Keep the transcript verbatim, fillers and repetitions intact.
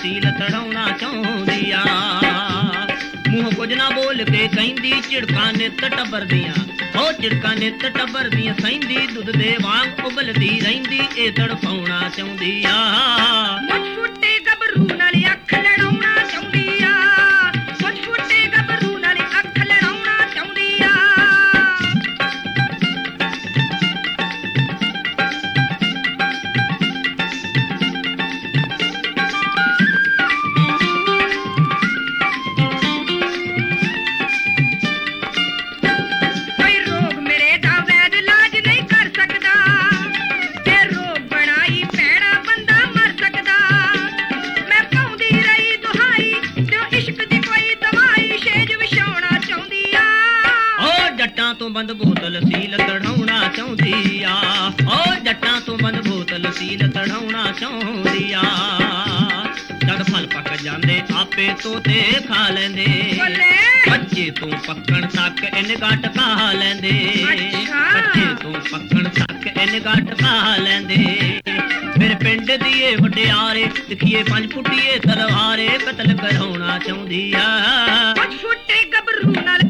ਸੀਲ ਤੜਾਉਣਾ ਚਾਹੁੰਦੀ ਆ। ਮੂੰਹ ਕੁਝ ਨਾ ਬੋਲ ਕੇ ਕਹਿੰਦੀ ਝਿੜਕਾਂ ਨਿੱਤ ਟੱਬਰ ਦੀਆਂ, ਉਹ ਝਿੜਕਾਂ ਨਿੱਤ ਟੱਬਰ ਦੀਆਂ ਸਹਿੰਦੀ ਦੁੱਧ ਦੇ ਵਾਂਗ ਉਬਲਦੀ ਰਹਿੰਦੀ ਇਹ ਤੜਫਾਉਣਾ ਚਾਹੁੰਦੀ ਆ। ਮੁੱਛ ਫੁੱਟੇ ਗੱਭਰੂ ਨਾਲ ਅੱਖ ਲੜਾਉਣਾ ਚਾਹੁੰਦੀ ਆ, ਮੁੱਛ ਫੁੱਟੇ ਗੱਭਰੂ ਨਾਲ ਅੱਖ ਲੜਾਉਣਾ ਚਾਹੁੰਦੀ ਆ। ਕੋਈ ਰੋਗ ਮੇਰੇ ਦਾ ਵੈਦ ਇਲਾਜ ਨਹੀਂ ਕਰ ਸਕਦਾ, ਜੇ ਰੋਗ ਬਣਾਈ ਭੈੜਾ ਬੰਦਾ ਮਰ ਸਕਦਾ। ਮੈਂ ਪਾਉਂਦੀ ਰਹੀ ਦੁਹਾਈ ਜੋ ਇਸ਼ਕ ਦੀ ਕੋਈ ਦਵਾਈ ਸ਼ੇਜ ਵਿਛਾਉਣਾ ਚਾਹੁੰਦੀ ਆ। ਓ ਜੱਟਾਂ ਤੋਂ ਬੰਦ ਬੋਤਲ ਸੀਲ ਤੜਾਉਣਾ ਚਾਹੁੰਦੀ ਆ, ਓ ਜੱਟਾਂ ਤੋਂ ਬੰਦ ਬੋਤਲ ਸੀਲ ਤੜਾਉਣਾ ਚਾਹੁੰਦੀ ਆ। ਜਦ ਫਲ ਪੱਕ ਜਾਂਦੇ ਆਪੇ ਤੋਤੇ ਖਾ ਲੈਂਦੇ, ਬੱਲੇ ਬੱਚੇ ਤੋਂ ਪੱਕਣ ਤੱਕ ਇਹਨ ਗੱਟ ਖਾ ਲੈਂਦੇ, ਅੱਛਾ। ਬੱਚੇ ਤੋਂ ਪੱਕਣ ਤੱਕ ਇਹਨ ਗੱਟ ਖਾ ਲੈਂਦੇ। ਮੇਰੇ ਪਿੰਡ ਦੀ ਏ ਵਡਿਆਰੇ ਦਿਖੀਏ ਪੰਜ ਫੁੱਟੀਏ ਤਲਵਾਰੇ ਕਤਲ ਕਰਾਉਣਾ ਚਾਹੁੰਦੀ ਆ। ਮੁੱਛ ਫੁੱਟੇ ਗੱਭਰੂ ਨਾਲ